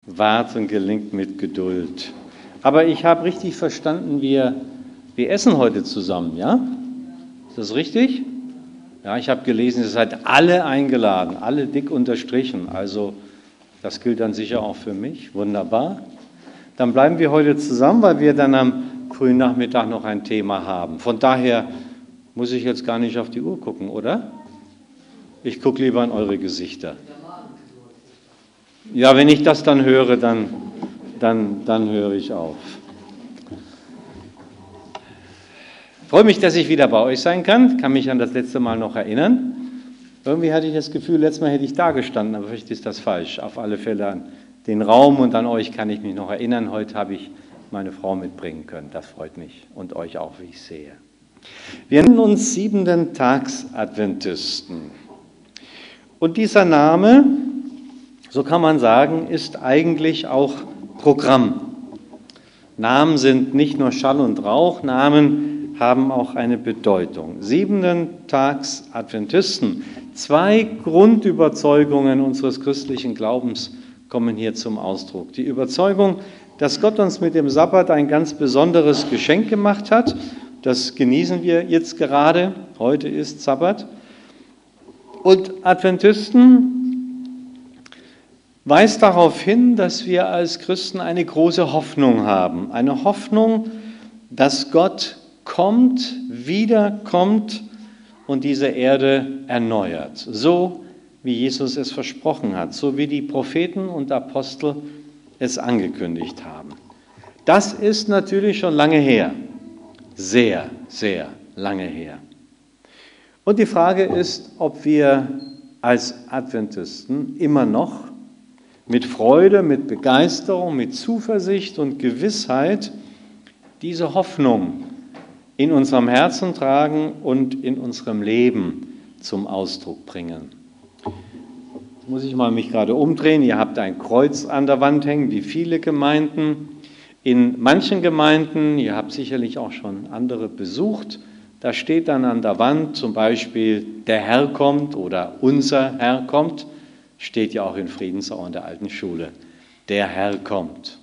Warten gelingt mit Geduld. Aber ich habe richtig verstanden, wir essen heute zusammen, ja? Ist das richtig? Ja, ich habe gelesen, ihr seid alle eingeladen, alle dick unterstrichen. Also das gilt dann sicher auch für mich. Wunderbar. Dann bleiben wir heute zusammen, weil wir dann am frühen Nachmittag noch ein Thema haben. Von daher muss ich jetzt gar nicht auf die Uhr gucken, oder? Ich gucke lieber in eure Gesichter. Ja, wenn ich das dann höre, dann höre ich auf. Ich freue mich, dass ich wieder bei euch sein kann mich an das letzte Mal noch erinnern. Irgendwie hatte ich das Gefühl, letztes Mal hätte ich da gestanden, aber vielleicht ist das falsch. Auf alle Fälle an den Raum und an euch kann ich mich noch erinnern. Heute habe ich meine Frau mitbringen können. Das freut mich und euch auch, wie ich sehe. Wir nennen uns 7. Tags Adventisten. Und dieser Name, so kann man sagen, ist eigentlich auch Programm. Namen sind nicht nur Schall und Rauch, Namen haben auch eine Bedeutung. 7. Tags Adventisten. 2 Grundüberzeugungen unseres christlichen Glaubens kommen hier zum Ausdruck. Die Überzeugung, dass Gott uns mit dem Sabbat ein ganz besonderes Geschenk gemacht hat. Das genießen wir jetzt gerade. Heute ist Sabbat. Und Adventisten weist darauf hin, dass wir als Christen eine große Hoffnung haben. Eine Hoffnung, dass Gott kommt, wiederkommt und diese Erde erneuert. So wie Jesus es versprochen hat, so wie die Propheten und Apostel es angekündigt haben. Das ist natürlich schon lange her. Sehr, sehr lange her. Und die Frage ist, ob wir als Adventisten immer noch mit Freude, mit Begeisterung, mit Zuversicht und Gewissheit diese Hoffnung in unserem Herzen tragen und in unserem Leben zum Ausdruck bringen. Jetzt muss ich mich gerade umdrehen. Ihr habt ein Kreuz an der Wand hängen, wie viele Gemeinden. In manchen Gemeinden, ihr habt sicherlich auch schon andere besucht, da steht dann an der Wand zum Beispiel, der Herr kommt oder unser Herr kommt. Steht ja auch in Friedensau in der alten Schule. Der Herr kommt.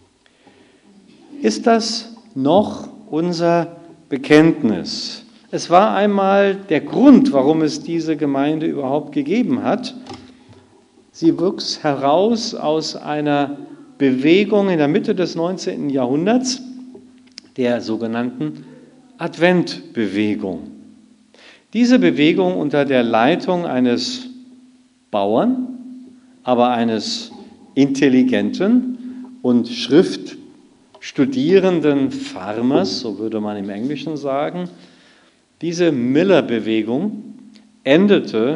Ist das noch unser Bekenntnis? Es war einmal der Grund, warum es diese Gemeinde überhaupt gegeben hat. Sie wuchs heraus aus einer Bewegung in der Mitte des 19. Jahrhunderts, der sogenannten Adventbewegung. Diese Bewegung unter der Leitung eines Bauern, aber eines intelligenten und schriftstudierenden Farmers, so würde man im Englischen sagen. Diese Miller-Bewegung endete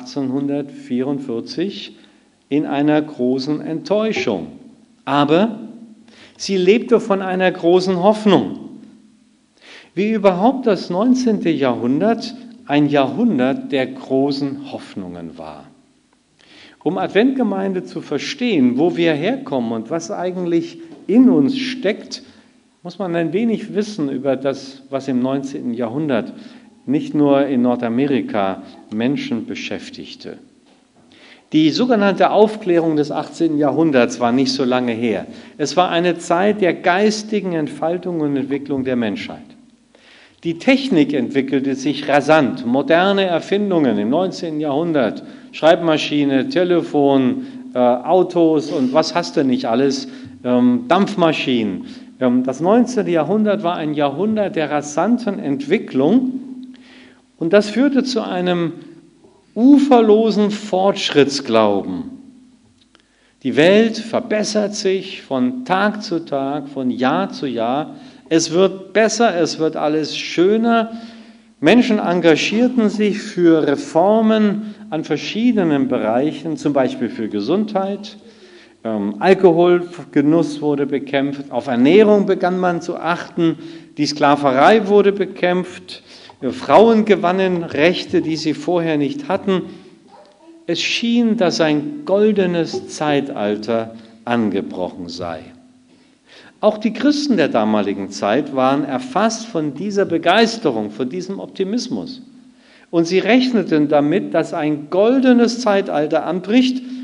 1844 in einer großen Enttäuschung. Aber sie lebte von einer großen Hoffnung. Wie überhaupt das 19. Jahrhundert ein Jahrhundert der großen Hoffnungen war. Um Adventgemeinde zu verstehen, wo wir herkommen und was eigentlich in uns steckt, muss man ein wenig wissen über das, was im 19. Jahrhundert nicht nur in Nordamerika Menschen beschäftigte. Die sogenannte Aufklärung des 18. Jahrhunderts war nicht so lange her. Es war eine Zeit der geistigen Entfaltung und Entwicklung der Menschheit. Die Technik entwickelte sich rasant. Moderne Erfindungen im 19. Jahrhundert, Schreibmaschine, Telefon, Autos und was hast du nicht alles, Dampfmaschinen. Das 19. Jahrhundert war ein Jahrhundert der rasanten Entwicklung und das führte zu einem uferlosen Fortschrittsglauben. Die Welt verbessert sich von Tag zu Tag, von Jahr zu Jahr. Es wird besser, es wird alles schöner. Menschen engagierten sich für Reformen an verschiedenen Bereichen, zum Beispiel für Gesundheit. Alkoholgenuss wurde bekämpft, auf Ernährung begann man zu achten, die Sklaverei wurde bekämpft, Frauen gewannen Rechte, die sie vorher nicht hatten. Es schien, dass ein goldenes Zeitalter angebrochen sei. Auch die Christen der damaligen Zeit waren erfasst von dieser Begeisterung, von diesem Optimismus. Und sie rechneten damit, dass ein goldenes Zeitalter anbricht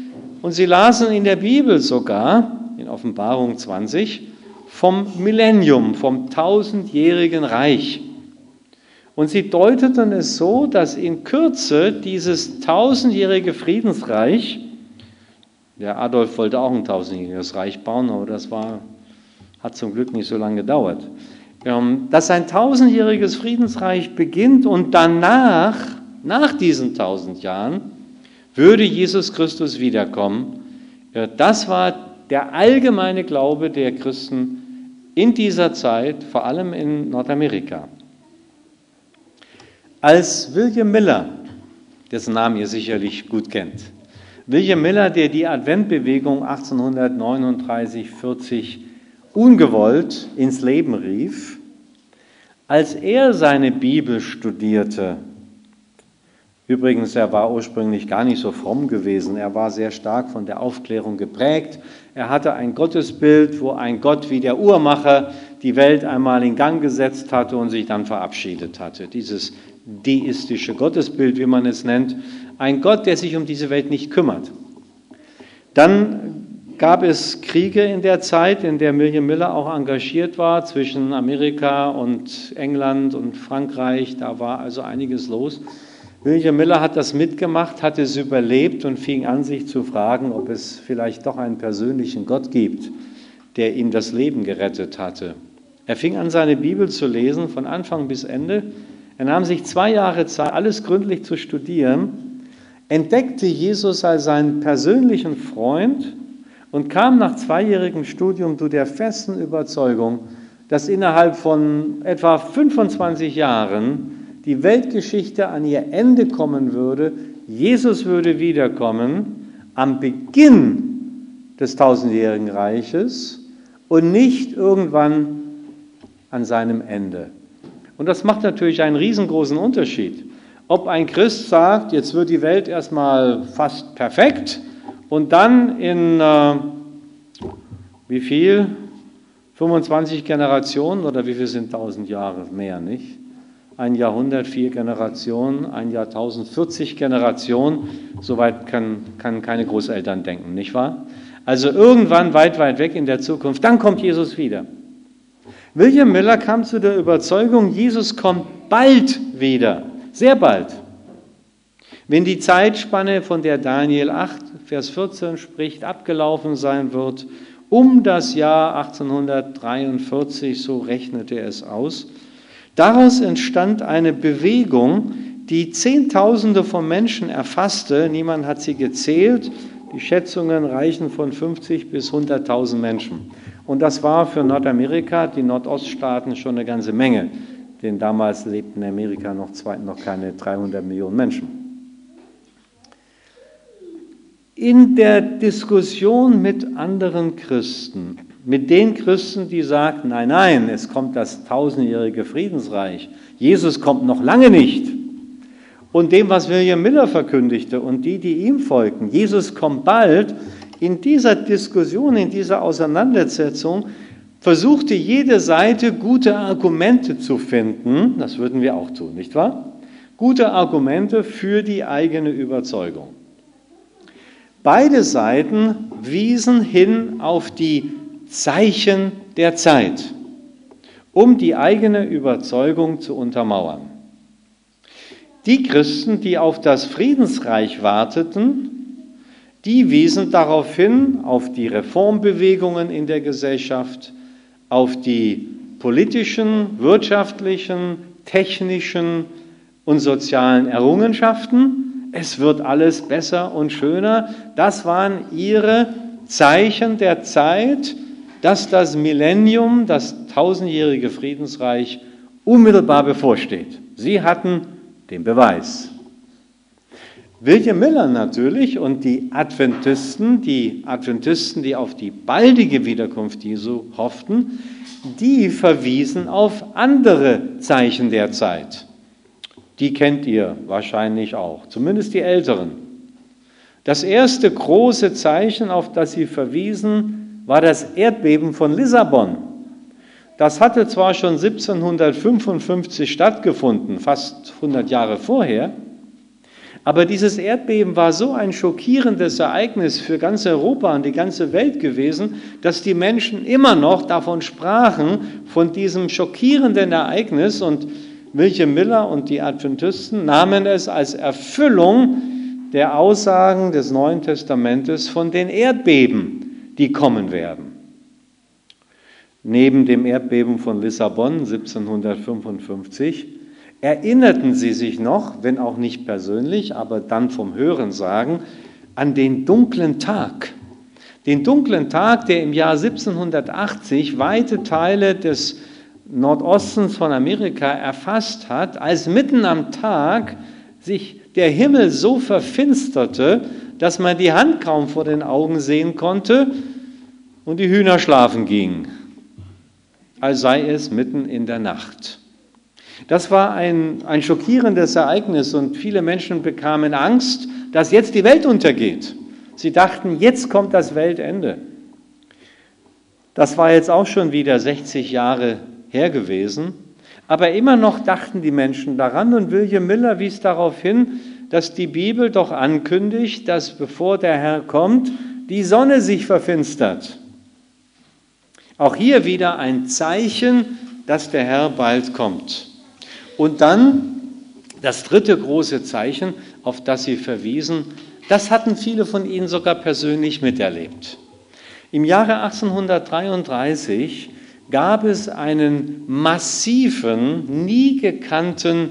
Und sie lasen in der Bibel sogar, in Offenbarung 20, vom Millennium, vom 1000-jährigen Reich. Und sie deuteten es so, dass in Kürze dieses 1000-jährige Friedensreich, der Adolf wollte auch ein 1000-jähriges Reich bauen, aber das hat zum Glück nicht so lange gedauert, dass ein 1000-jähriges Friedensreich beginnt und danach, nach diesen 1000 Jahren, würde Jesus Christus wiederkommen. Das war der allgemeine Glaube der Christen in dieser Zeit, vor allem in Nordamerika. Als William Miller, dessen Namen ihr sicherlich gut kennt, William Miller, der die Adventbewegung 1839-40 ungewollt ins Leben rief, als er seine Bibel studierte, übrigens, er war ursprünglich gar nicht so fromm gewesen, er war sehr stark von der Aufklärung geprägt, er hatte ein Gottesbild, wo ein Gott wie der Uhrmacher die Welt einmal in Gang gesetzt hatte und sich dann verabschiedet hatte. Dieses deistische Gottesbild, wie man es nennt, ein Gott, der sich um diese Welt nicht kümmert. Dann gab es Kriege in der Zeit, in der William Miller auch engagiert war, zwischen Amerika und England und Frankreich, da war also einiges los. William Miller hat das mitgemacht, hat es überlebt und fing an, sich zu fragen, ob es vielleicht doch einen persönlichen Gott gibt, der ihm das Leben gerettet hatte. Er fing an, seine Bibel zu lesen, von Anfang bis Ende. Er nahm sich 2 Jahre Zeit, alles gründlich zu studieren, entdeckte Jesus als seinen persönlichen Freund und kam nach 2-jährigem Studium zu der festen Überzeugung, dass innerhalb von etwa 25 Jahren die Weltgeschichte an ihr Ende kommen würde, Jesus würde wiederkommen am Beginn des 1000-jährigen Reiches und nicht irgendwann an seinem Ende. Und das macht natürlich einen riesengroßen Unterschied. Ob ein Christ sagt, jetzt wird die Welt erstmal fast perfekt und dann in, 25 Generationen oder wie viel sind 1000 Jahre mehr, nicht? Ein Jahrhundert, 4 Generationen, ein Jahrtausend, 40 Generationen, soweit kann keine Großeltern denken, nicht wahr? Also irgendwann weit, weit weg in der Zukunft, dann kommt Jesus wieder. William Miller kam zu der Überzeugung, Jesus kommt bald wieder, sehr bald. Wenn die Zeitspanne, von der Daniel 8, Vers 14 spricht, abgelaufen sein wird, um das Jahr 1843, so rechnete er es aus. Daraus entstand eine Bewegung, die Zehntausende von Menschen erfasste. Niemand hat sie gezählt. Die Schätzungen reichen von 50 bis 100.000 Menschen. Und das war für Nordamerika, die Nordoststaaten, schon eine ganze Menge. Denn damals lebten in Amerika noch keine 300 Millionen Menschen. In der Diskussion mit anderen Christen, mit den Christen, die sagten, nein, nein, es kommt das 1000-jährige Friedensreich, Jesus kommt noch lange nicht, und dem, was William Miller verkündigte und die ihm folgten, Jesus kommt bald, in dieser Diskussion, in dieser Auseinandersetzung versuchte jede Seite gute Argumente zu finden, das würden wir auch tun, nicht wahr? Gute Argumente für die eigene Überzeugung. Beide Seiten wiesen hin auf die Zeichen der Zeit, um die eigene Überzeugung zu untermauern. Die Christen, die auf das Friedensreich warteten, die wiesen darauf hin, auf die Reformbewegungen in der Gesellschaft, auf die politischen, wirtschaftlichen, technischen und sozialen Errungenschaften. Es wird alles besser und schöner. Das waren ihre Zeichen der Zeit, dass das Millennium, das 1000-jährige Friedensreich, unmittelbar bevorsteht. Sie hatten den Beweis. William Miller natürlich und die Adventisten, die auf die baldige Wiederkunft Jesu hofften, die verwiesen auf andere Zeichen der Zeit. Die kennt ihr wahrscheinlich auch, zumindest die Älteren. Das erste große Zeichen, auf das sie verwiesen, war das Erdbeben von Lissabon. Das hatte zwar schon 1755 stattgefunden, fast 100 Jahre vorher, Aber dieses Erdbeben war so ein schockierendes Ereignis für ganz Europa und die ganze Welt gewesen, dass die Menschen immer noch davon sprachen, von diesem schockierenden Ereignis. Und William Miller und die Adventisten nahmen es als Erfüllung der Aussagen des Neuen Testamentes von den Erdbeben, die kommen werden. Neben dem Erdbeben von Lissabon 1755 erinnerten sie sich noch, wenn auch nicht persönlich, aber dann vom Hörensagen, an den dunklen Tag. Den dunklen Tag, der im Jahr 1780 weite Teile des Nordostens von Amerika erfasst hat, als mitten am Tag sich der Himmel so verfinsterte, dass man die Hand kaum vor den Augen sehen konnte und die Hühner schlafen gingen, als sei es mitten in der Nacht. Das war ein schockierendes Ereignis und viele Menschen bekamen Angst, dass jetzt die Welt untergeht. Sie dachten, jetzt kommt das Weltende. Das war jetzt auch schon wieder 60 Jahre her gewesen, aber immer noch dachten die Menschen daran und William Miller wies darauf hin, dass die Bibel doch ankündigt, dass bevor der Herr kommt, die Sonne sich verfinstert. Auch hier wieder ein Zeichen, dass der Herr bald kommt. Und dann das dritte große Zeichen, auf das sie verwiesen, das hatten viele von ihnen sogar persönlich miterlebt. Im Jahre 1833 gab es einen massiven, nie gekannten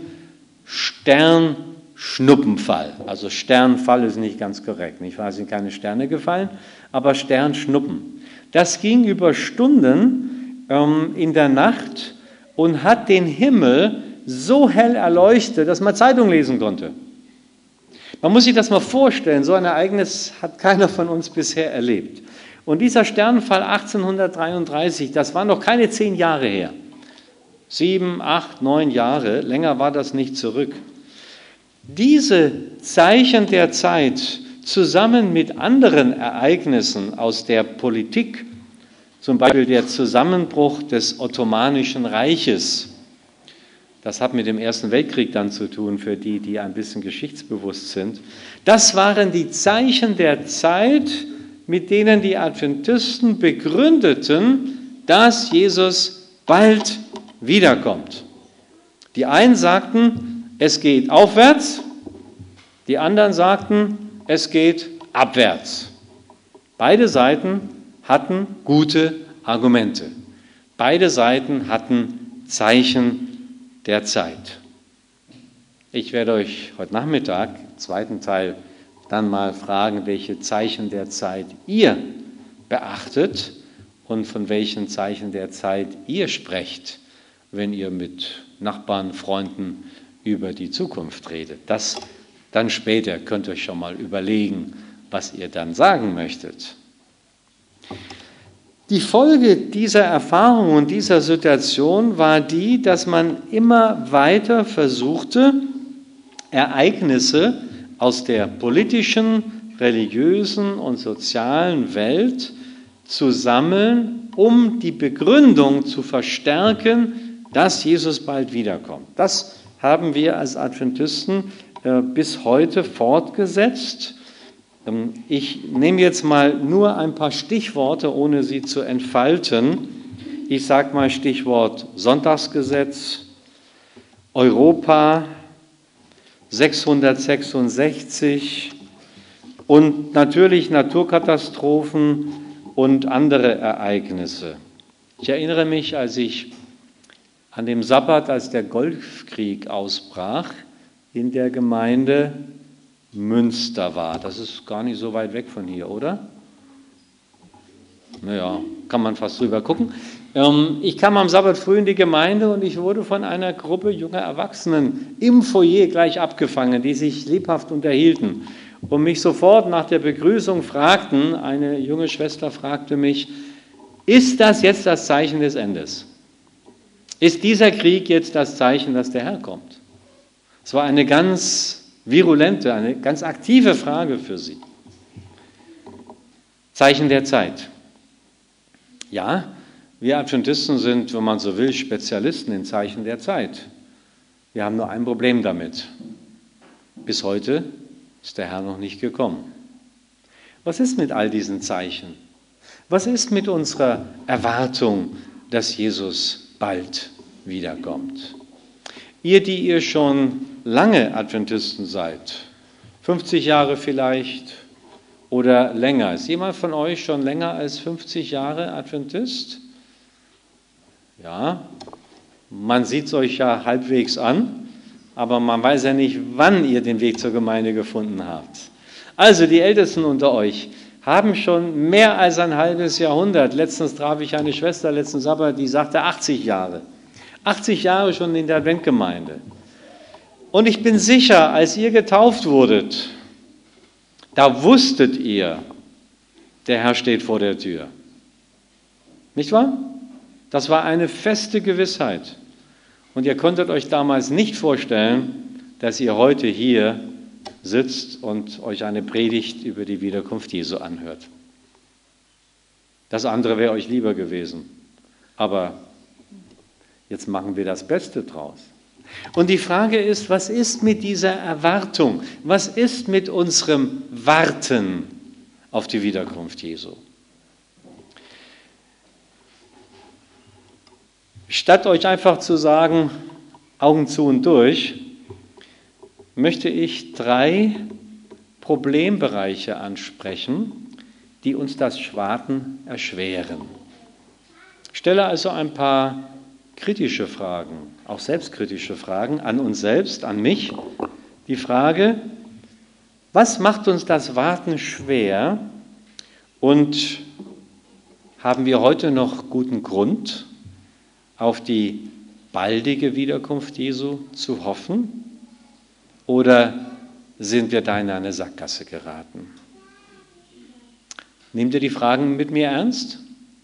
Sternschnuppenfall. Also Sternfall ist nicht ganz korrekt, nicht wahr? Es sind keine Sterne gefallen, aber Sternschnuppen. Das ging über Stunden in der Nacht und hat den Himmel so hell erleuchtet, dass man Zeitung lesen konnte. Man muss sich das mal vorstellen, so ein Ereignis hat keiner von uns bisher erlebt. Und dieser Sternenfall 1833, das war noch keine 10 Jahre her. 7, 8, 9 Jahre, länger war das nicht zurück. Diese Zeichen der Zeit zusammen mit anderen Ereignissen aus der Politik, zum Beispiel der Zusammenbruch des Ottomanischen Reiches, das hat mit dem Ersten Weltkrieg dann zu tun, für die, die ein bisschen geschichtsbewusst sind. Das waren die Zeichen der Zeit, mit denen die Adventisten begründeten, dass Jesus bald wiederkommt. Die einen sagten, es geht aufwärts, die anderen sagten, es geht abwärts. Beide Seiten hatten gute Argumente. Beide Seiten hatten Zeichen der Zeit. Ich werde euch heute Nachmittag, im zweiten Teil, dann mal fragen, welche Zeichen der Zeit ihr beachtet und von welchen Zeichen der Zeit ihr sprecht, wenn ihr mit Nachbarn, Freunden über die Zukunft redet. Das dann später, könnt ihr euch schon mal überlegen, was ihr dann sagen möchtet. Die Folge dieser Erfahrung und dieser Situation war die, dass man immer weiter versuchte, Ereignisse aus der politischen, religiösen und sozialen Welt zu sammeln, um die Begründung zu verstärken, dass Jesus bald wiederkommt. Das haben wir als Adventisten bis heute fortgesetzt. Ich nehme jetzt mal nur ein paar Stichworte, ohne sie zu entfalten. Ich sage mal Stichwort Sonntagsgesetz, Europa, 666 und natürlich Naturkatastrophen und andere Ereignisse. Ich erinnere mich, als ich an dem Sabbat, als der Golfkrieg ausbrach, in der Gemeinde Münster war. Das ist gar nicht so weit weg von hier, oder? Naja, kann man fast drüber gucken. Ich kam am Sabbat früh in die Gemeinde und ich wurde von einer Gruppe junger Erwachsenen im Foyer gleich abgefangen, die sich lebhaft unterhielten und mich sofort nach der Begrüßung fragten, eine junge Schwester fragte mich, ist das jetzt das Zeichen des Endes? Ist dieser Krieg jetzt das Zeichen, dass der Herr kommt? Es war eine ganz virulente, eine ganz aktive Frage für sie. Zeichen der Zeit. Ja, wir Adventisten sind, wenn man so will, Spezialisten in Zeichen der Zeit. Wir haben nur ein Problem damit. Bis heute ist der Herr noch nicht gekommen. Was ist mit all diesen Zeichen? Was ist mit unserer Erwartung, dass Jesus bald wiederkommt? Ihr, die ihr schon lange Adventisten seid, 50 Jahre vielleicht oder länger. Ist jemand von euch schon länger als 50 Jahre Adventist? Ja, man sieht es euch ja halbwegs an, aber man weiß ja nicht, wann ihr den Weg zur Gemeinde gefunden habt. Also die Ältesten unter euch haben schon mehr als ein halbes Jahrhundert. Letztens traf ich eine Schwester, letzten Sabbat, die sagte 80 Jahre. 80 Jahre schon in der Adventgemeinde. Und ich bin sicher, als ihr getauft wurdet, da wusstet ihr, der Herr steht vor der Tür. Nicht wahr? Das war eine feste Gewissheit. Und ihr konntet euch damals nicht vorstellen, dass ihr heute hier sitzt und euch eine Predigt über die Wiederkunft Jesu anhört. Das andere wäre euch lieber gewesen. Aber jetzt machen wir das Beste draus. Und die Frage ist, was ist mit dieser Erwartung? Was ist mit unserem Warten auf die Wiederkunft Jesu? Statt euch einfach zu sagen, Augen zu und durch, möchte ich 3 Problembereiche ansprechen, die uns das Warten erschweren. Ich stelle also ein paar kritische Fragen, auch selbstkritische Fragen an uns selbst, an mich. Die Frage, was macht uns das Warten schwer und haben wir heute noch guten Grund, auf die baldige Wiederkunft Jesu zu hoffen? Oder sind wir da in eine Sackgasse geraten? Nehmt ihr die Fragen mit mir ernst?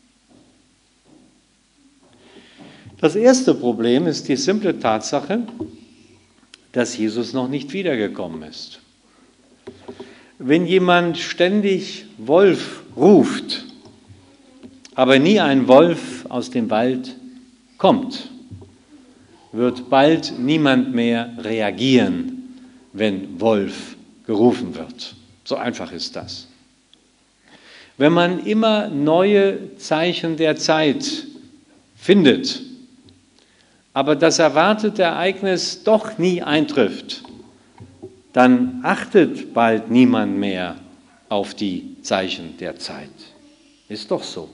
Das erste Problem ist die simple Tatsache, dass Jesus noch nicht wiedergekommen ist. Wenn jemand ständig Wolf ruft, aber nie ein Wolf aus dem Wald kommt, wird bald niemand mehr reagieren, wenn Wolf gerufen wird. So einfach ist das. Wenn man immer neue Zeichen der Zeit findet, aber das erwartete Ereignis doch nie eintrifft, dann achtet bald niemand mehr auf die Zeichen der Zeit. Ist doch so.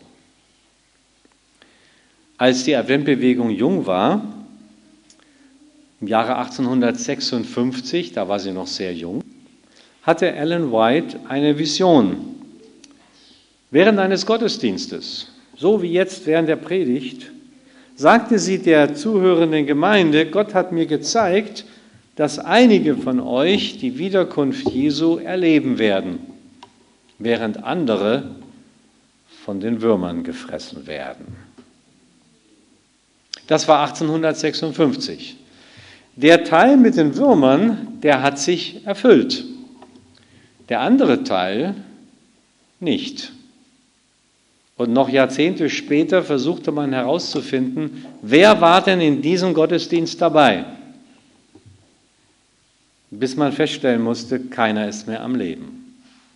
Als die Adventbewegung jung war, im Jahre 1856, da war sie noch sehr jung, hatte Ellen White eine Vision. Während eines Gottesdienstes, so wie jetzt während der Predigt, sagte sie der zuhörenden Gemeinde, Gott hat mir gezeigt, dass einige von euch die Wiederkunft Jesu erleben werden, während andere von den Würmern gefressen werden. Das war 1856. Der Teil mit den Würmern, der hat sich erfüllt. Der andere Teil nicht. Und noch Jahrzehnte später versuchte man herauszufinden, wer war denn in diesem Gottesdienst dabei? Bis man feststellen musste, keiner ist mehr am Leben.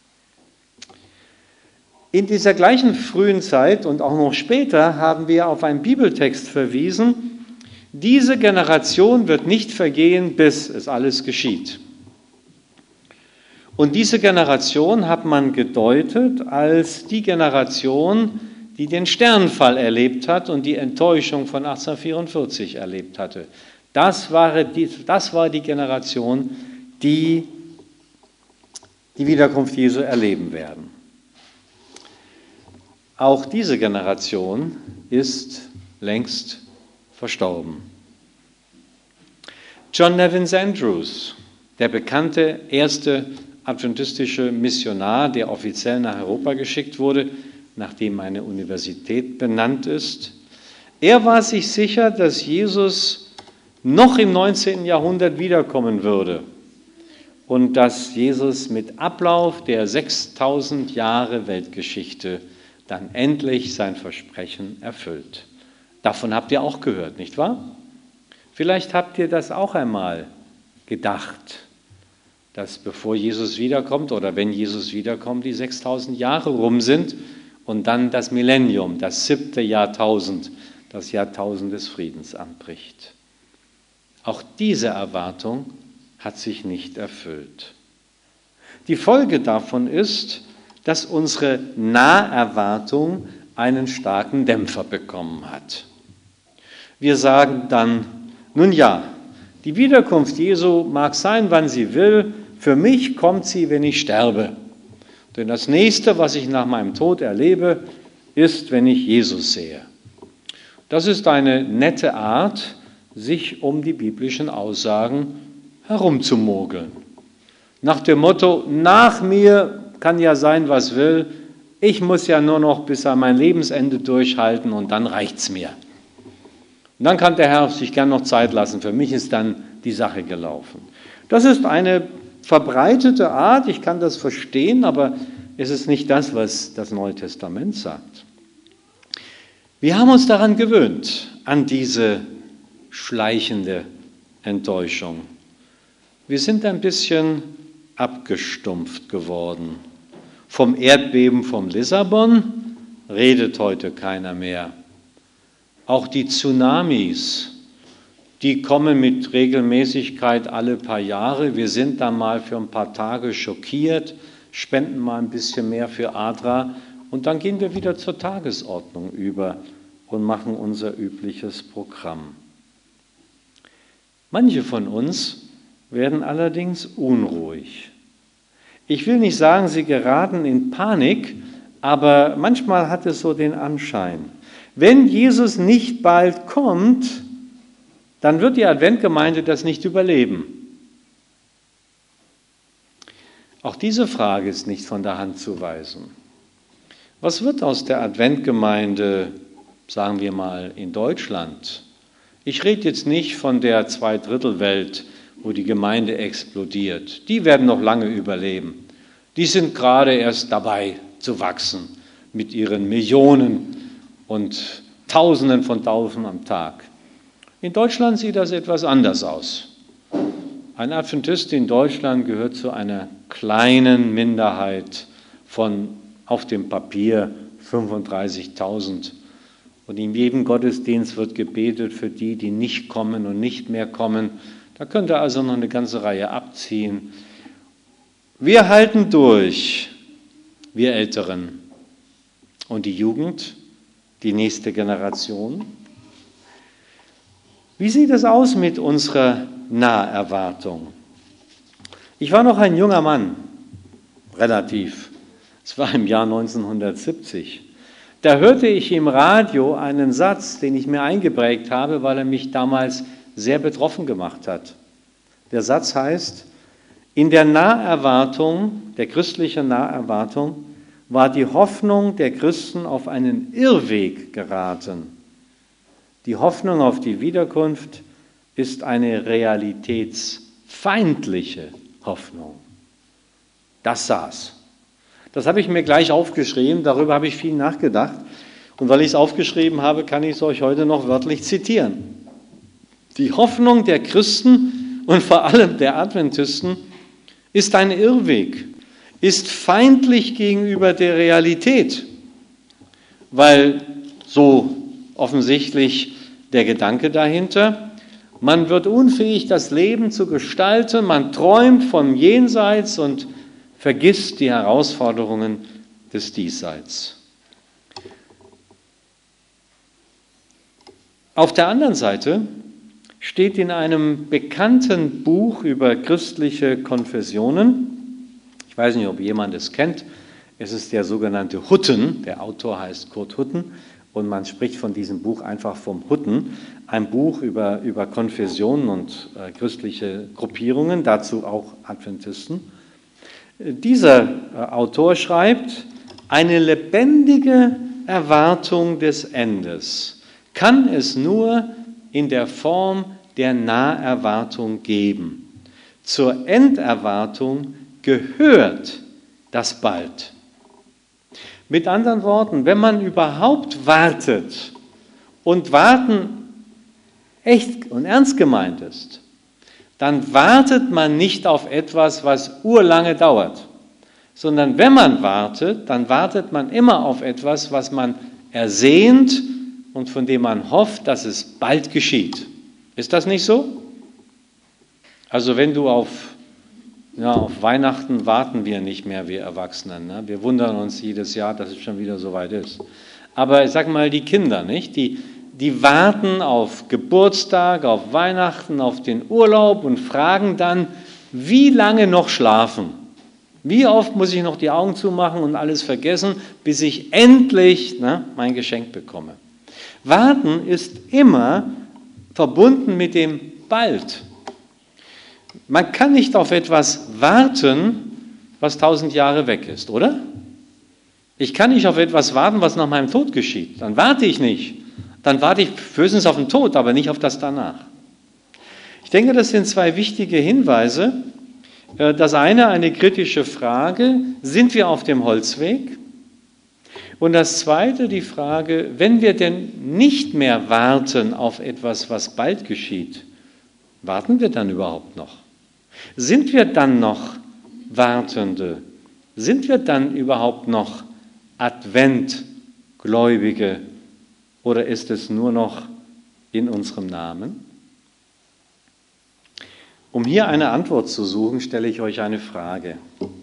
In dieser gleichen frühen Zeit und auch noch später haben wir auf einen Bibeltext verwiesen, diese Generation wird nicht vergehen, bis es alles geschieht. Und diese Generation hat man gedeutet als die Generation, die den Sternenfall erlebt hat und die Enttäuschung von 1844 erlebt hatte. Das war die Generation, die die Wiederkunft Jesu erleben werden. Auch diese Generation ist längst verstorben. John Nevins Andrews, der bekannte erste adventistische Missionar, der offiziell nach Europa geschickt wurde, nachdem eine Universität benannt ist. Er war sich sicher, dass Jesus noch im 19. Jahrhundert wiederkommen würde und dass Jesus mit Ablauf der 6000 Jahre Weltgeschichte dann endlich sein Versprechen erfüllt. Davon habt ihr auch gehört, nicht wahr? Vielleicht habt ihr das auch einmal gedacht dass bevor Jesus wiederkommt oder wenn Jesus wiederkommt, die 6000 Jahre rum sind und dann das Millennium, das 7. Jahrtausend, das Jahrtausend des Friedens anbricht. Auch diese Erwartung hat sich nicht erfüllt. Die Folge davon ist, dass unsere Naherwartung einen starken Dämpfer bekommen hat. Wir sagen dann, nun ja, die Wiederkunft Jesu mag sein, wann sie will, für mich kommt sie, wenn ich sterbe. Denn das Nächste, was ich nach meinem Tod erlebe, ist, wenn ich Jesus sehe. Das ist eine nette Art, sich um die biblischen Aussagen herumzumogeln. Nach dem Motto, nach mir kann ja sein, was will, ich muss ja nur noch bis an mein Lebensende durchhalten und dann reicht's mir. Und dann kann der Herr sich gern noch Zeit lassen, für mich ist dann die Sache gelaufen. Das ist eine verbreitete Art, ich kann das verstehen, aber es ist nicht das, was das Neue Testament sagt. Wir haben uns daran gewöhnt, an diese schleichende Enttäuschung. Wir sind ein bisschen abgestumpft geworden. Vom Erdbeben von Lissabon redet heute keiner mehr. Auch die Tsunamis, die kommen mit Regelmäßigkeit alle paar Jahre. Wir sind dann mal für ein paar Tage schockiert, spenden mal ein bisschen mehr für ADRA und dann gehen wir wieder zur Tagesordnung über und machen unser übliches Programm. Manche von uns werden allerdings unruhig. Ich will nicht sagen, sie geraten in Panik, aber manchmal hat es so den Anschein. Wenn Jesus nicht bald kommt, dann wird die Adventgemeinde das nicht überleben. Auch diese Frage ist nicht von der Hand zu weisen. Was wird aus der Adventgemeinde, sagen wir mal, in Deutschland? Ich rede jetzt nicht von der Zweidrittelwelt, wo die Gemeinde explodiert. Die werden noch lange überleben. Die sind gerade erst dabei zu wachsen mit ihren Millionen und Tausenden von Taufen am Tag. In Deutschland sieht das etwas anders aus. Ein Adventist in Deutschland gehört zu einer kleinen Minderheit von auf dem Papier 35.000. Und in jedem Gottesdienst wird gebetet für die, die nicht kommen und nicht mehr kommen. Da könnte also noch eine ganze Reihe abziehen. Wir halten durch, wir Älteren. Und die Jugend, die nächste Generation. Wie sieht es aus mit unserer Naherwartung? Ich war noch ein junger Mann, relativ. Es war im Jahr 1970. Da hörte ich im Radio einen Satz, den ich mir eingeprägt habe, weil er mich damals sehr betroffen gemacht hat. Der Satz heißt, in der Naherwartung, der christlichen Naherwartung, war die Hoffnung der Christen auf einen Irrweg geraten. Die Hoffnung auf die Wiederkunft ist eine realitätsfeindliche Hoffnung. Das saß. Das habe ich mir gleich aufgeschrieben, darüber habe ich viel nachgedacht. Und weil ich es aufgeschrieben habe, kann ich es euch heute noch wörtlich zitieren. Die Hoffnung der Christen und vor allem der Adventisten ist ein Irrweg, ist feindlich gegenüber der Realität, weil so offensichtlich der Gedanke dahinter, man wird unfähig, das Leben zu gestalten, man träumt vom Jenseits und vergisst die Herausforderungen des Diesseits. Auf der anderen Seite steht in einem bekannten Buch über christliche Konfessionen, ich weiß nicht, ob jemand es kennt, es ist der sogenannte Hutten, der Autor heißt Kurt Hutten und man spricht von diesem Buch einfach vom Hutten, ein Buch über Konfessionen und christliche Gruppierungen, dazu auch Adventisten. Dieser Autor schreibt, eine lebendige Erwartung des Endes kann es nur in der Form der Naherwartung geben. Zur Enderwartung gehört das bald. Mit anderen Worten, wenn man überhaupt wartet und Warten echt und ernst gemeint ist, dann wartet man nicht auf etwas, was urlange dauert, sondern wenn man wartet, dann wartet man immer auf etwas, was man ersehnt und von dem man hofft, dass es bald geschieht. Ist das nicht so? Also wenn du auf Weihnachten warten wir nicht mehr, wir Erwachsenen. Ne? Wir wundern uns jedes Jahr, dass es schon wieder so weit ist. Aber ich sag mal, die Kinder, nicht? Die warten auf Geburtstag, auf Weihnachten, auf den Urlaub und fragen dann, wie lange noch schlafen? Wie oft muss ich noch die Augen zumachen und alles vergessen, bis ich endlich mein Geschenk bekomme? Warten ist immer verbunden mit dem bald. Man kann nicht auf etwas warten, was 1000 Jahre weg ist, oder? Ich kann nicht auf etwas warten, was nach meinem Tod geschieht. Dann warte ich nicht. Dann warte ich höchstens auf den Tod, aber nicht auf das danach. Ich denke, das sind zwei wichtige Hinweise. Das eine kritische Frage, sind wir auf dem Holzweg? Und das zweite, die Frage, wenn wir denn nicht mehr warten auf etwas, was bald geschieht, warten wir dann überhaupt noch? Sind wir dann noch Wartende? Sind wir dann überhaupt noch Adventgläubige? Oder ist es nur noch in unserem Namen? Um hier eine Antwort zu suchen, stelle ich euch eine Frage.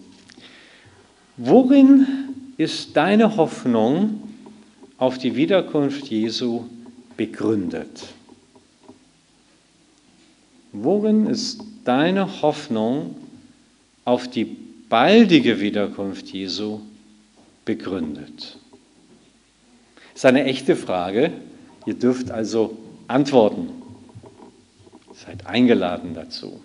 Worin ist deine Hoffnung auf die Wiederkunft Jesu begründet? Worin ist deine Hoffnung auf die baldige Wiederkunft Jesu begründet? Das ist eine echte Frage. Ihr dürft also antworten. Seid eingeladen dazu.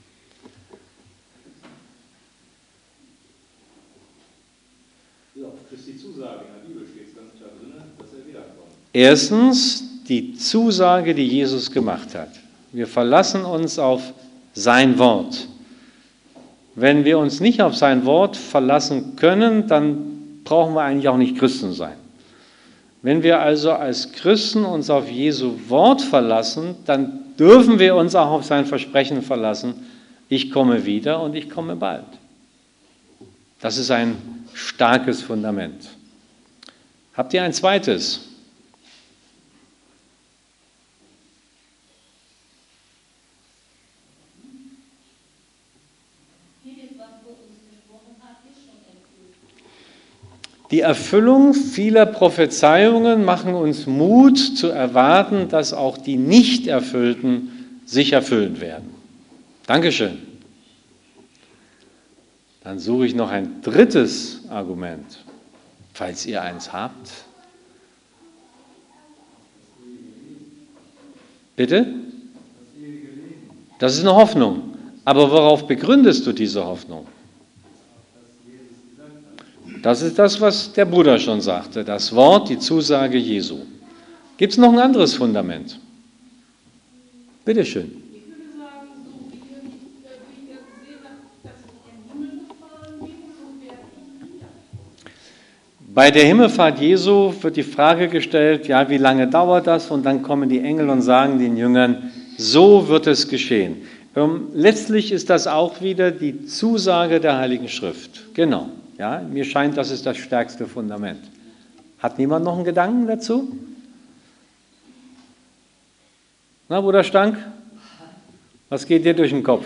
Auf Christi Zusage in der Bibel steht es ganz klar drin, dass er wiederkommt. Erstens die Zusage, die Jesus gemacht hat. Wir verlassen uns auf sein Wort. Wenn wir uns nicht auf sein Wort verlassen können, dann brauchen wir eigentlich auch nicht Christen sein. Wenn wir also als Christen uns auf Jesu Wort verlassen, dann dürfen wir uns auch auf sein Versprechen verlassen, ich komme wieder und ich komme bald. Das ist ein starkes Fundament. Habt ihr ein zweites? Die Erfüllung vieler Prophezeiungen machen uns Mut zu erwarten, dass auch die nicht erfüllten sich erfüllen werden. Dankeschön. Dann suche ich noch ein drittes Argument, falls ihr eins habt. Bitte? Das ist eine Hoffnung. Aber worauf begründest du diese Hoffnung? Das ist das, was der Bruder schon sagte, das Wort, die Zusage Jesu. Gibt es noch ein anderes Fundament? Bitte schön. Ich würde sagen, so wie ihr gesehen habt, dass ich in den Himmel gefahren bin, so werde ich wieder. Bei der Himmelfahrt Jesu wird die Frage gestellt, ja, wie lange dauert das? Und dann kommen die Engel und sagen den Jüngern, so wird es geschehen. Letztlich ist das auch wieder die Zusage der Heiligen Schrift. Genau. Ja, mir scheint, das ist das stärkste Fundament. Hat niemand noch einen Gedanken dazu? Na, Bruder Stank? Was geht dir durch den Kopf?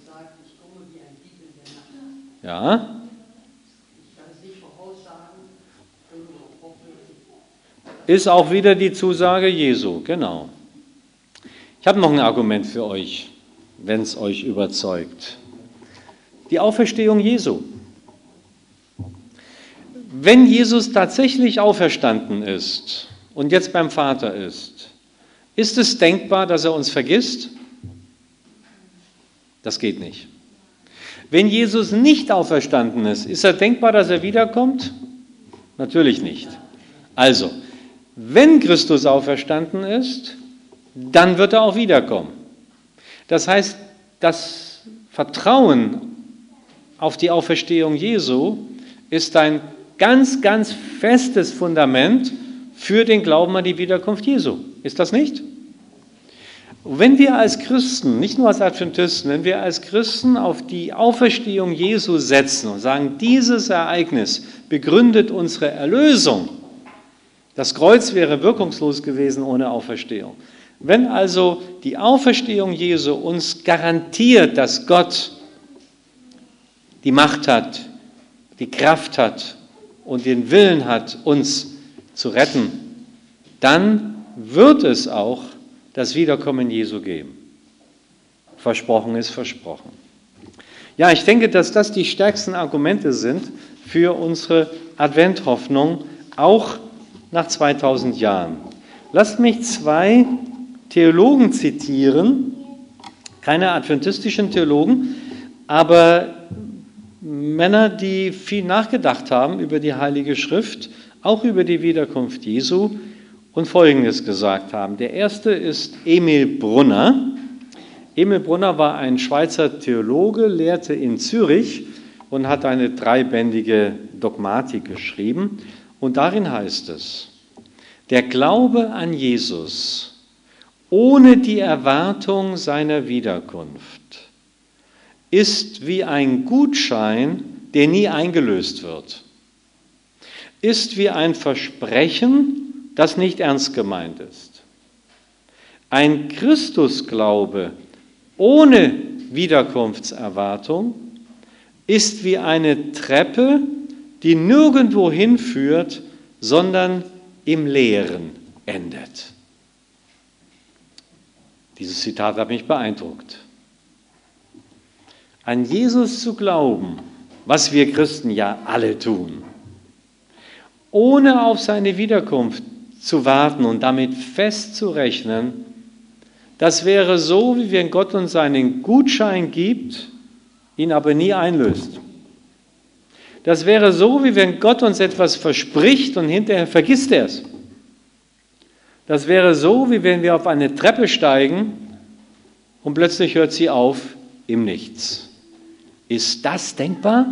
Ja? Ist auch wieder die Zusage Jesu, genau. Ich habe noch ein Argument für euch, wenn es euch überzeugt. Die Auferstehung Jesu. Wenn Jesus tatsächlich auferstanden ist und jetzt beim Vater ist es denkbar, dass er uns vergisst? Das geht nicht. Wenn Jesus nicht auferstanden ist er denkbar, dass er wiederkommt? Natürlich nicht. Also, wenn Christus auferstanden ist, dann wird er auch wiederkommen. Das heißt, das Vertrauen auf die Auferstehung Jesu ist ein ganz, ganz festes Fundament für den Glauben an die Wiederkunft Jesu. Ist das nicht? Wenn wir als Christen, nicht nur als Adventisten, wenn wir als Christen auf die Auferstehung Jesu setzen und sagen, dieses Ereignis begründet unsere Erlösung, das Kreuz wäre wirkungslos gewesen ohne Auferstehung. Wenn also die Auferstehung Jesu uns garantiert, dass Gott die Macht hat, die Kraft hat und den Willen hat, uns zu retten, dann wird es auch das Wiederkommen Jesu geben. Versprochen ist versprochen. Ja, ich denke, dass das die stärksten Argumente sind für unsere Adventhoffnung, auch nach 2000 Jahren. Lasst mich 2 Theologen zitieren, keine adventistischen Theologen, aber Männer, die viel nachgedacht haben über die Heilige Schrift, auch über die Wiederkunft Jesu und Folgendes gesagt haben. Der erste ist Emil Brunner. Emil Brunner war ein Schweizer Theologe, lehrte in Zürich und hat eine 3-bändige Dogmatik geschrieben. Und darin heißt es, der Glaube an Jesus ohne die Erwartung seiner Wiederkunft ist wie ein Gutschein, der nie eingelöst wird. Ist wie ein Versprechen, das nicht ernst gemeint ist. Ein Christusglaube ohne Wiederkunftserwartung ist wie eine Treppe, die nirgendwo hinführt, sondern im Leeren endet. Dieses Zitat hat mich beeindruckt. An Jesus zu glauben, was wir Christen ja alle tun, ohne auf seine Wiederkunft zu warten und damit festzurechnen, das wäre so, wie wenn Gott uns einen Gutschein gibt, ihn aber nie einlöst. Das wäre so, wie wenn Gott uns etwas verspricht und hinterher vergisst er es. Das wäre so, wie wenn wir auf eine Treppe steigen und plötzlich hört sie auf im Nichts. Ist das denkbar?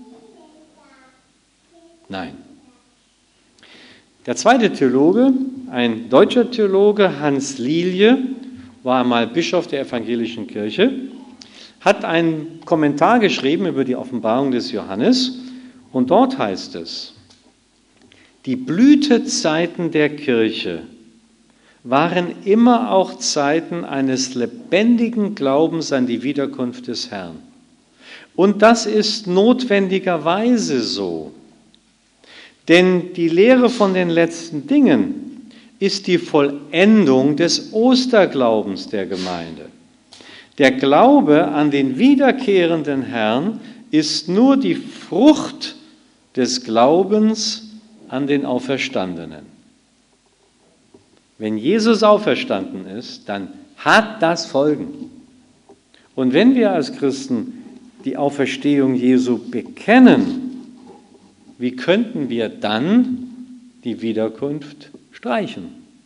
Nein. Der zweite Theologe, ein deutscher Theologe, Hans Lilje, war einmal Bischof der evangelischen Kirche, hat einen Kommentar geschrieben über die Offenbarung des Johannes und dort heißt es, die Blütezeiten der Kirche waren immer auch Zeiten eines lebendigen Glaubens an die Wiederkunft des Herrn. Und das ist notwendigerweise so. Denn die Lehre von den letzten Dingen ist die Vollendung des Osterglaubens der Gemeinde. Der Glaube an den wiederkehrenden Herrn ist nur die Frucht des Glaubens an den Auferstandenen. Wenn Jesus auferstanden ist, dann hat das Folgen. Und wenn wir als Christen die Auferstehung Jesu bekennen, wie könnten wir dann die Wiederkunft streichen?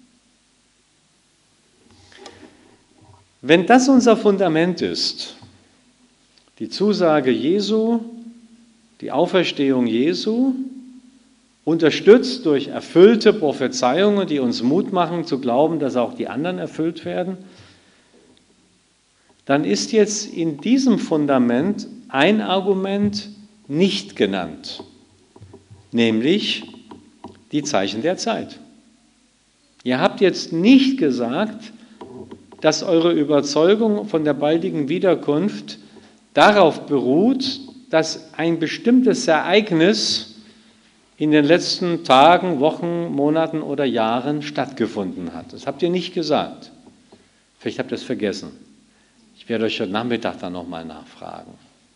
Wenn das unser Fundament ist, die Zusage Jesu, die Auferstehung Jesu, unterstützt durch erfüllte Prophezeiungen, die uns Mut machen zu glauben, dass auch die anderen erfüllt werden, dann ist jetzt in diesem Fundament ein Argument nicht genannt, nämlich die Zeichen der Zeit. Ihr habt jetzt nicht gesagt, dass eure Überzeugung von der baldigen Wiederkunft darauf beruht, dass ein bestimmtes Ereignis in den letzten Tagen, Wochen, Monaten oder Jahren stattgefunden hat. Das habt ihr nicht gesagt. Vielleicht habt ihr es vergessen. Ich werde euch heute Nachmittag dann nochmal nachfragen.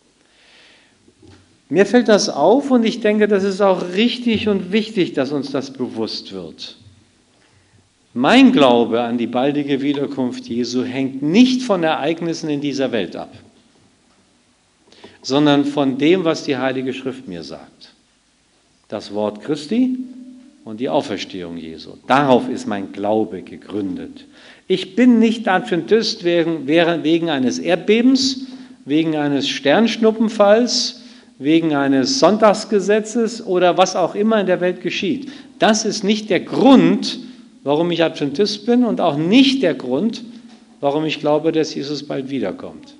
Mir fällt das auf und ich denke, das ist auch richtig und wichtig, dass uns das bewusst wird. Mein Glaube an die baldige Wiederkunft Jesu hängt nicht von Ereignissen in dieser Welt ab, sondern von dem, was die Heilige Schrift mir sagt. Das Wort Christi und die Auferstehung Jesu. Darauf ist mein Glaube gegründet. Ich bin nicht Adventist wegen eines Erdbebens, wegen eines Sternschnuppenfalls, wegen eines Sonntagsgesetzes oder was auch immer in der Welt geschieht. Das ist nicht der Grund, warum ich Adventist bin und auch nicht der Grund, warum ich glaube, dass Jesus bald wiederkommt.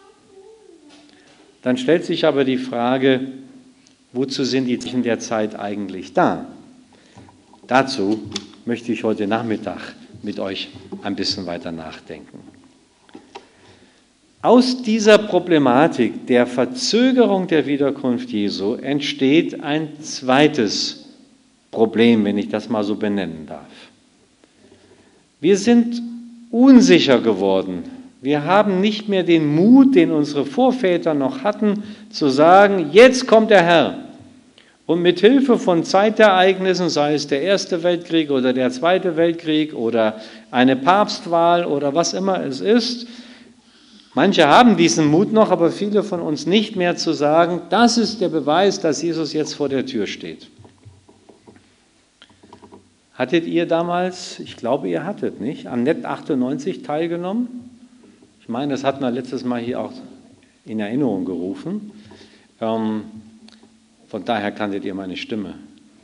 Dann stellt sich aber die Frage, wozu sind die Zeichen der Zeit eigentlich da? Dazu möchte ich heute Nachmittag mit euch ein bisschen weiter nachdenken. Aus dieser Problematik der Verzögerung der Wiederkunft Jesu entsteht ein zweites Problem, wenn ich das mal so benennen darf. Wir sind unsicher geworden. Wir haben nicht mehr den Mut, den unsere Vorväter noch hatten, zu sagen, jetzt kommt der Herr. Und mit Hilfe von Zeitereignissen, sei es der Erste Weltkrieg oder der Zweite Weltkrieg oder eine Papstwahl oder was immer es ist, manche haben diesen Mut noch, aber viele von uns nicht mehr zu sagen, das ist der Beweis, dass Jesus jetzt vor der Tür steht. Hattet ihr damals, ich glaube, ihr hattet nicht, an NET 98 teilgenommen? Ich meine, das hatten wir letztes Mal hier auch in Erinnerung gerufen. Von daher kanntet ihr meine Stimme.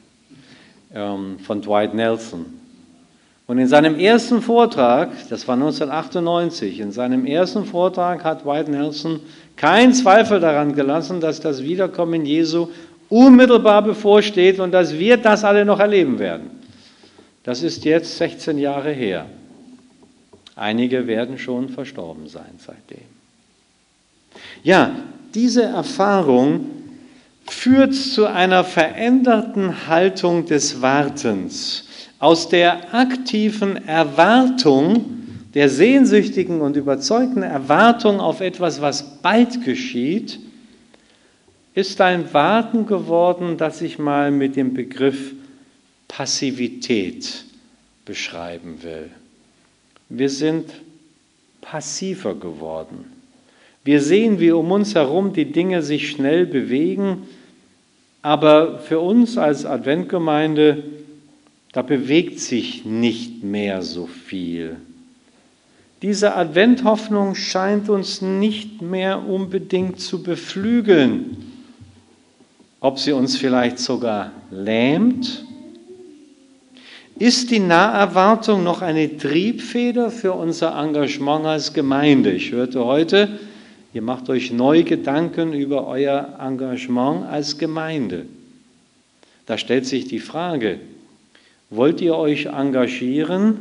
Von Dwight Nelson. Und in seinem ersten Vortrag, das war 1998, in seinem ersten Vortrag hat Dwight Nelson keinen Zweifel daran gelassen, dass das Wiederkommen Jesu unmittelbar bevorsteht und dass wir das alle noch erleben werden. Das ist jetzt 16 Jahre her. Einige werden schon verstorben sein seitdem. Ja, diese Erfahrung führt zu einer veränderten Haltung des Wartens. Aus der aktiven Erwartung, der sehnsüchtigen und überzeugten Erwartung auf etwas, was bald geschieht, ist ein Warten geworden, das ich mal mit dem Begriff Passivität beschreiben will. Wir sind passiver geworden. Wir sehen, wie um uns herum die Dinge sich schnell bewegen, aber für uns als Adventgemeinde, da bewegt sich nicht mehr so viel. Diese Adventhoffnung scheint uns nicht mehr unbedingt zu beflügeln. Ob sie uns vielleicht sogar lähmt? Ist die Naherwartung noch eine Triebfeder für unser Engagement als Gemeinde? Ich hörte heute, ihr macht euch neu Gedanken über euer Engagement als Gemeinde. Da stellt sich die Frage, wollt ihr euch engagieren,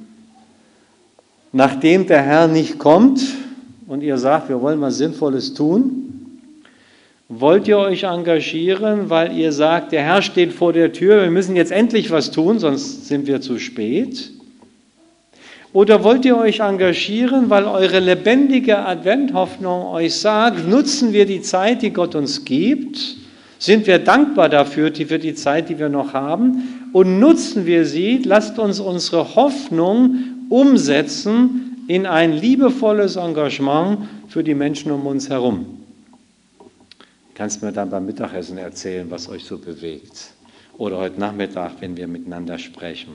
nachdem der Herr nicht kommt und ihr sagt, wir wollen was Sinnvolles tun? Wollt ihr euch engagieren, weil ihr sagt, der Herr steht vor der Tür, wir müssen jetzt endlich was tun, sonst sind wir zu spät? Oder wollt ihr euch engagieren, weil eure lebendige Adventhoffnung euch sagt, nutzen wir die Zeit, die Gott uns gibt, sind wir dankbar dafür, für die Zeit, die wir noch haben, und nutzen wir sie, lasst uns unsere Hoffnung umsetzen in ein liebevolles Engagement für die Menschen um uns herum. Kannst mir dann beim Mittagessen erzählen, was euch so bewegt. Oder heute Nachmittag, wenn wir miteinander sprechen.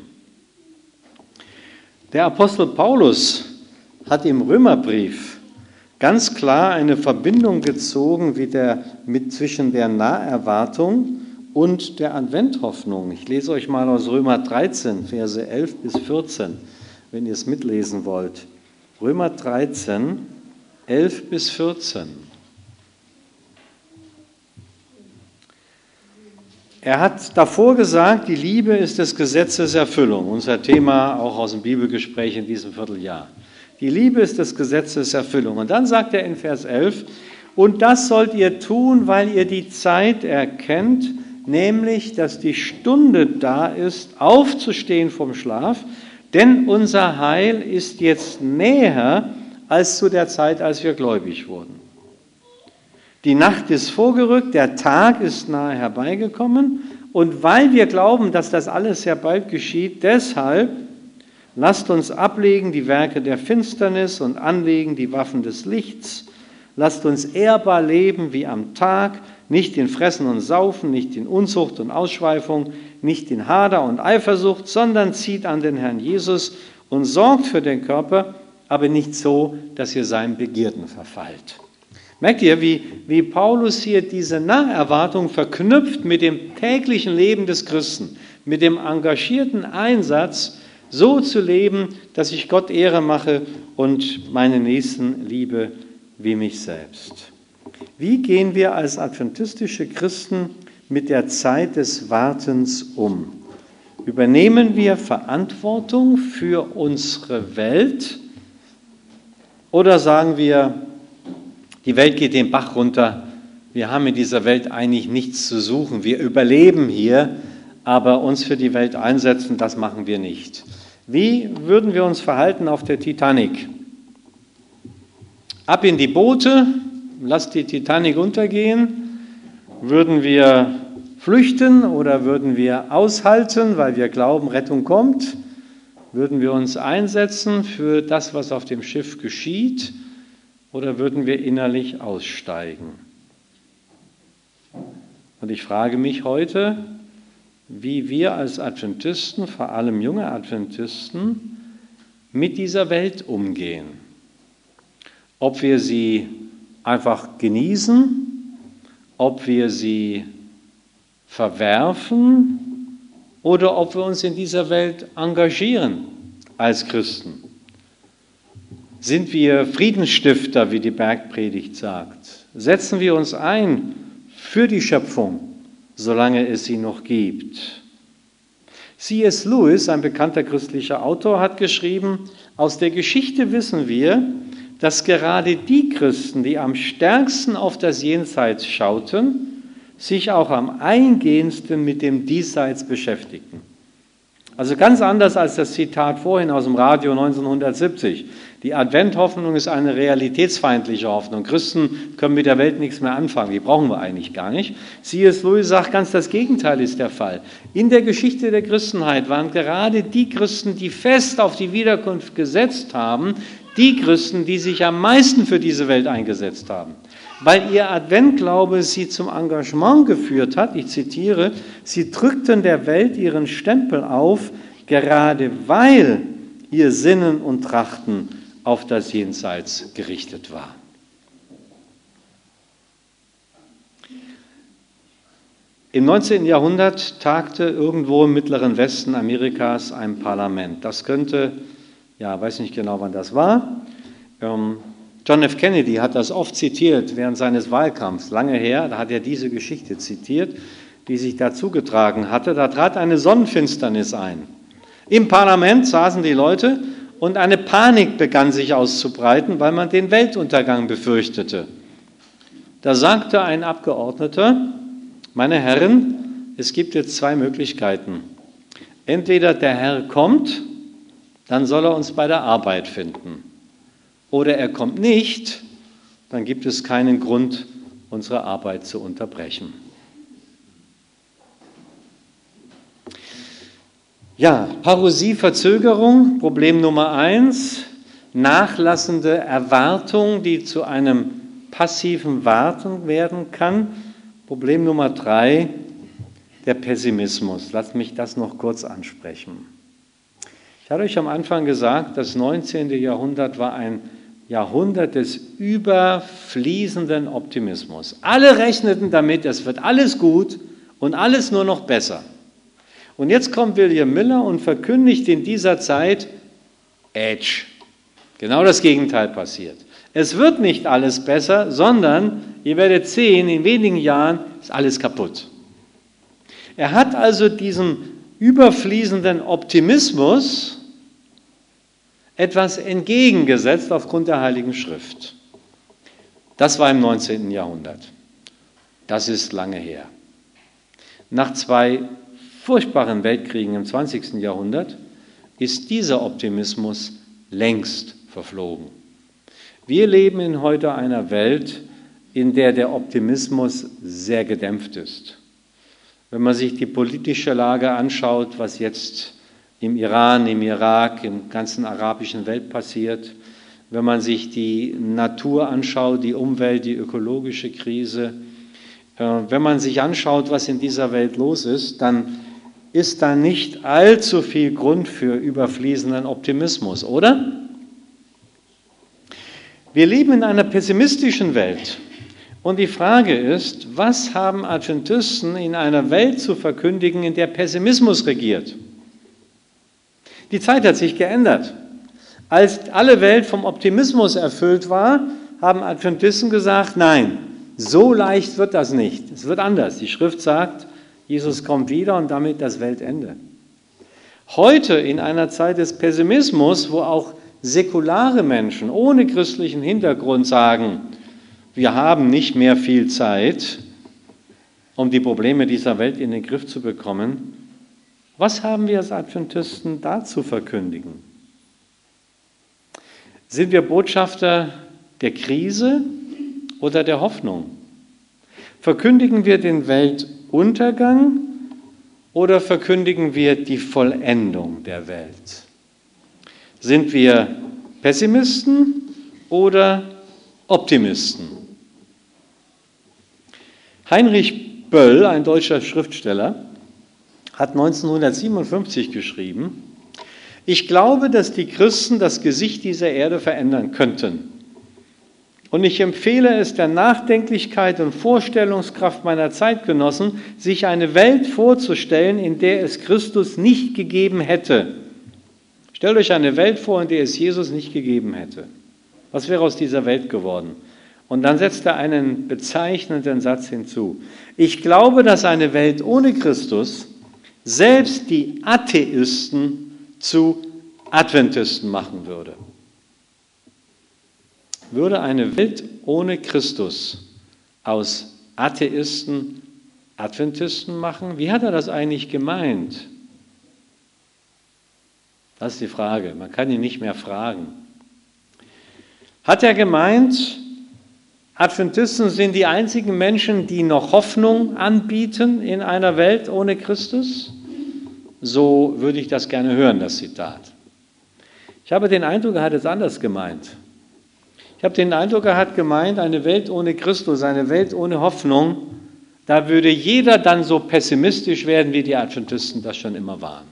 Der Apostel Paulus hat im Römerbrief ganz klar eine Verbindung gezogen zwischen der Naherwartung und der Adventhoffnung. Ich lese euch mal aus Römer 13, Verse 11 bis 14, wenn ihr es mitlesen wollt. Römer 13, 11 bis 14. Er hat davor gesagt, die Liebe ist des Gesetzes Erfüllung. Unser Thema auch aus dem Bibelgespräch in diesem Vierteljahr. Die Liebe ist des Gesetzes Erfüllung. Und dann sagt er in Vers 11, und das sollt ihr tun, weil ihr die Zeit erkennt, nämlich, dass die Stunde da ist, aufzustehen vom Schlaf, denn unser Heil ist jetzt näher als zu der Zeit, als wir gläubig wurden. Die Nacht ist vorgerückt, der Tag ist nahe herbeigekommen und weil wir glauben, dass das alles sehr bald geschieht, deshalb lasst uns ablegen die Werke der Finsternis und anlegen die Waffen des Lichts. Lasst uns ehrbar leben wie am Tag, nicht in Fressen und Saufen, nicht in Unzucht und Ausschweifung, nicht in Hader und Eifersucht, sondern zieht an den Herrn Jesus und sorgt für den Körper, aber nicht so, dass ihr seinen Begierden verfallt. Merkt ihr, wie Paulus hier diese Naherwartung verknüpft mit dem täglichen Leben des Christen, mit dem engagierten Einsatz so zu leben, dass ich Gott Ehre mache und meine Nächsten liebe wie mich selbst. Wie gehen wir als adventistische Christen mit der Zeit des Wartens um? Übernehmen wir Verantwortung für unsere Welt oder sagen wir, die Welt geht den Bach runter, wir haben in dieser Welt eigentlich nichts zu suchen, wir überleben hier, aber uns für die Welt einsetzen, das machen wir nicht. Wie würden wir uns verhalten auf der Titanic? Ab in die Boote, lasst die Titanic untergehen. Würden wir flüchten oder würden wir aushalten, weil wir glauben, Rettung kommt? Würden wir uns einsetzen für das, was auf dem Schiff geschieht? Oder würden wir innerlich aussteigen? Und ich frage mich heute, wie wir als Adventisten, vor allem junge Adventisten, mit dieser Welt umgehen. Ob wir sie einfach genießen, ob wir sie verwerfen oder ob wir uns in dieser Welt engagieren als Christen. Sind wir Friedensstifter, wie die Bergpredigt sagt? Setzen wir uns ein für die Schöpfung, solange es sie noch gibt. C.S. Lewis, ein bekannter christlicher Autor, hat geschrieben, aus der Geschichte wissen wir, dass gerade die Christen, die am stärksten auf das Jenseits schauten, sich auch am eingehendsten mit dem Diesseits beschäftigten. Also ganz anders als das Zitat vorhin aus dem Radio 1970. Die Adventhoffnung ist eine realitätsfeindliche Hoffnung. Christen können mit der Welt nichts mehr anfangen, die brauchen wir eigentlich gar nicht. C.S. Lewis sagt, ganz das Gegenteil ist der Fall. In der Geschichte der Christenheit waren gerade die Christen, die fest auf die Wiederkunft gesetzt haben, die Christen, die sich am meisten für diese Welt eingesetzt haben. Weil ihr Adventglaube sie zum Engagement geführt hat, ich zitiere, sie drückten der Welt ihren Stempel auf, gerade weil ihr Sinnen und Trachten auf das Jenseits gerichtet war. Im 19. Jahrhundert tagte irgendwo im mittleren Westen Amerikas ein Parlament. Das könnte, weiß nicht genau, wann das war. John F. Kennedy hat das oft zitiert während seines Wahlkampfs, lange her, da hat er diese Geschichte zitiert, die sich da zugetragen hatte. Da trat eine Sonnenfinsternis ein. Im Parlament saßen die Leute und eine Panik begann sich auszubreiten, weil man den Weltuntergang befürchtete. Da sagte ein Abgeordneter, meine Herren, es gibt jetzt zwei Möglichkeiten. Entweder der Herr kommt, dann soll er uns bei der Arbeit finden. Oder er kommt nicht, dann gibt es keinen Grund, unsere Arbeit zu unterbrechen. Ja, Parousie, Verzögerung, Problem Nummer 1, nachlassende Erwartung, die zu einem passiven Warten werden kann. Problem Nummer 3, der Pessimismus. Lasst mich das noch kurz ansprechen. Ich hatte euch am Anfang gesagt, das 19. Jahrhundert war ein Jahrhundert des überfließenden Optimismus. Alle rechneten damit, es wird alles gut und alles nur noch besser. Und jetzt kommt William Miller und verkündigt in dieser Zeit, Edge. Genau das Gegenteil passiert. Es wird nicht alles besser, sondern, ihr werdet sehen, in wenigen Jahren ist alles kaputt. Er hat also diesem überfließenden Optimismus etwas entgegengesetzt aufgrund der Heiligen Schrift. Das war im 19. Jahrhundert. Das ist lange her. Nach 2 furchtbaren Weltkriegen im 20. Jahrhundert ist dieser Optimismus längst verflogen. Wir leben in heute einer Welt, in der der Optimismus sehr gedämpft ist. Wenn man sich die politische Lage anschaut, was jetzt im Iran, im Irak, im ganzen arabischen Welt passiert, wenn man sich die Natur anschaut, die Umwelt, die ökologische Krise, wenn man sich anschaut, was in dieser Welt los ist, dann ist da nicht allzu viel Grund für überfließenden Optimismus, oder? Wir leben in einer pessimistischen Welt. Und die Frage ist, was haben Adventisten in einer Welt zu verkündigen, in der Pessimismus regiert? Die Zeit hat sich geändert. Als alle Welt vom Optimismus erfüllt war, haben Adventisten gesagt, nein, so leicht wird das nicht. Es wird anders. Die Schrift sagt, Jesus kommt wieder und damit das Weltende. Heute in einer Zeit des Pessimismus, wo auch säkulare Menschen ohne christlichen Hintergrund sagen, wir haben nicht mehr viel Zeit, um die Probleme dieser Welt in den Griff zu bekommen, was haben wir als Adventisten da zu verkündigen? Sind wir Botschafter der Krise oder der Hoffnung? Verkündigen wir den Weltuntergang oder verkündigen wir die Vollendung der Welt? Sind wir Pessimisten oder Optimisten? Heinrich Böll, ein deutscher Schriftsteller, hat 1957 geschrieben, ich glaube, dass die Christen das Gesicht dieser Erde verändern könnten. Und ich empfehle es der Nachdenklichkeit und Vorstellungskraft meiner Zeitgenossen, sich eine Welt vorzustellen, in der es Christus nicht gegeben hätte. Stellt euch eine Welt vor, in der es Jesus nicht gegeben hätte. Was wäre aus dieser Welt geworden? Und dann setzt er einen bezeichnenden Satz hinzu. Ich glaube, dass eine Welt ohne Christus selbst die Atheisten zu Adventisten machen würde. Würde eine Welt ohne Christus aus Atheisten Adventisten machen? Wie hat er das eigentlich gemeint? Das ist die Frage. Man kann ihn nicht mehr fragen. Hat er gemeint, Adventisten sind die einzigen Menschen, die noch Hoffnung anbieten in einer Welt ohne Christus? So würde ich das gerne hören, das Zitat. Ich habe den Eindruck, er hat es anders gemeint. Ich habe den Eindruck, er hat gemeint, eine Welt ohne Christus, eine Welt ohne Hoffnung, da würde jeder dann so pessimistisch werden, wie die Adventisten das schon immer waren.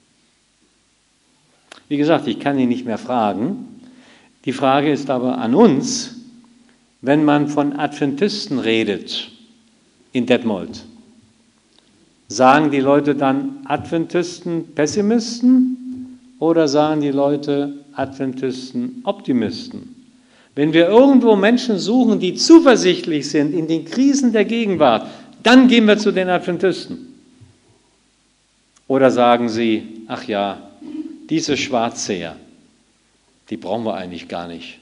Wie gesagt, ich kann ihn nicht mehr fragen. Die Frage ist aber an uns, wenn man von Adventisten redet in Detmold. Sagen die Leute dann Adventisten Pessimisten oder sagen die Leute Adventisten Optimisten? Wenn wir irgendwo Menschen suchen, die zuversichtlich sind in den Krisen der Gegenwart, dann gehen wir zu den Adventisten. Oder sagen sie, ach ja, diese Schwarzseher, die brauchen wir eigentlich gar nicht.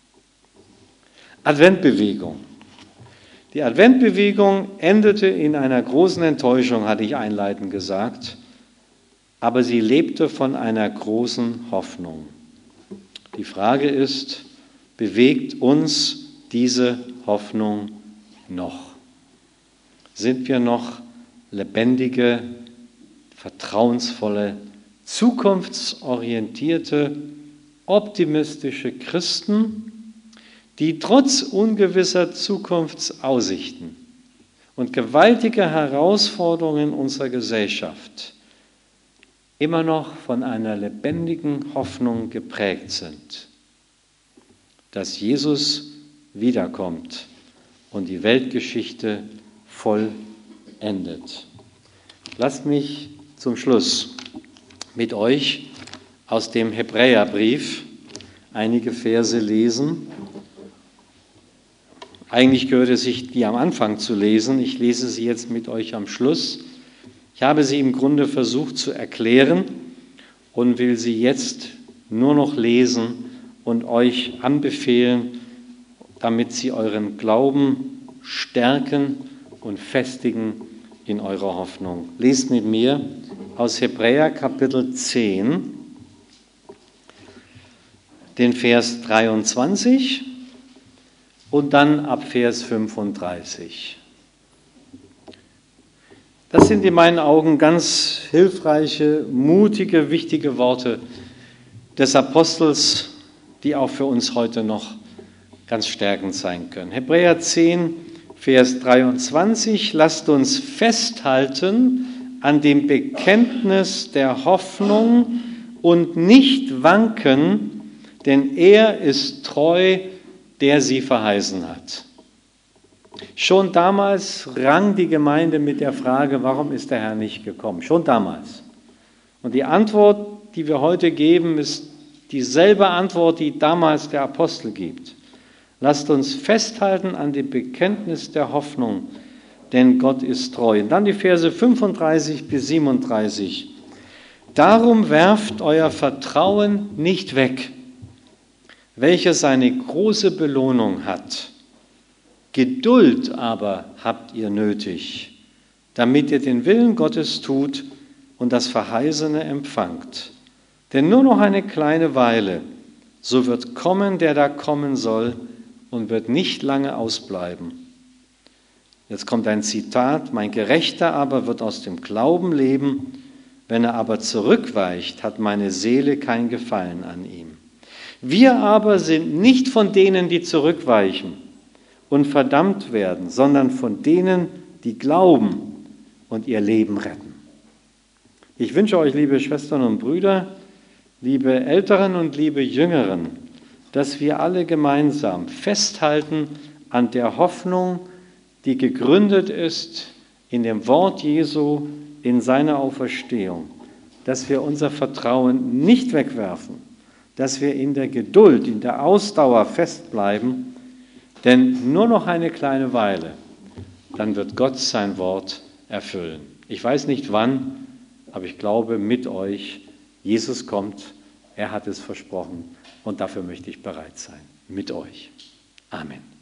Adventbewegung. Die Adventbewegung endete in einer großen Enttäuschung, hatte ich einleitend gesagt, aber sie lebte von einer großen Hoffnung. Die Frage ist, bewegt uns diese Hoffnung noch? Sind wir noch lebendige, vertrauensvolle, zukunftsorientierte, optimistische Christen, die trotz ungewisser Zukunftsaussichten und gewaltiger Herausforderungen unserer Gesellschaft immer noch von einer lebendigen Hoffnung geprägt sind, dass Jesus wiederkommt und die Weltgeschichte vollendet. Lasst mich zum Schluss mit euch aus dem Hebräerbrief einige Verse lesen. Eigentlich gehört es sich, die am Anfang zu lesen. Ich lese sie jetzt mit euch am Schluss. Ich habe sie im Grunde versucht zu erklären und will sie jetzt nur noch lesen und euch anbefehlen, damit sie euren Glauben stärken und festigen in eurer Hoffnung. Lest mit mir aus Hebräer Kapitel 10, den Vers 23 und dann ab Vers 35. Das sind in meinen Augen ganz hilfreiche, mutige, wichtige Worte des Apostels, die auch für uns heute noch ganz stärkend sein können. Hebräer 10, Vers 23, lasst uns festhalten an dem Bekenntnis der Hoffnung und nicht wanken, denn er ist treu, der sie verheißen hat. Schon damals rang die Gemeinde mit der Frage, warum ist der Herr nicht gekommen? Schon damals. Und die Antwort die wir heute geben, ist dieselbe Antwort, die damals der Apostel gibt. Lasst uns festhalten an dem Bekenntnis der Hoffnung, denn Gott ist treu. Und dann die Verse 35 bis 37. Darum werft euer Vertrauen nicht weg, welches eine große Belohnung hat. Geduld aber habt ihr nötig, damit ihr den Willen Gottes tut und das Verheißene empfangt. Denn nur noch eine kleine Weile, so wird kommen, der da kommen soll, und wird nicht lange ausbleiben. Jetzt kommt ein Zitat: Mein Gerechter aber wird aus dem Glauben leben, wenn er aber zurückweicht, hat meine Seele kein Gefallen an ihm. Wir aber sind nicht von denen, die zurückweichen und verdammt werden, sondern von denen, die glauben und ihr Leben retten. Ich wünsche euch, liebe Schwestern und Brüder, liebe Älteren und liebe Jüngeren, dass wir alle gemeinsam festhalten an der Hoffnung, die gegründet ist in dem Wort Jesu, in seiner Auferstehung, dass wir unser Vertrauen nicht wegwerfen, dass wir in der Geduld, in der Ausdauer festbleiben, denn nur noch eine kleine Weile, dann wird Gott sein Wort erfüllen. Ich weiß nicht wann, aber ich glaube mit euch, Jesus kommt, er hat es versprochen und dafür möchte ich bereit sein, mit euch. Amen.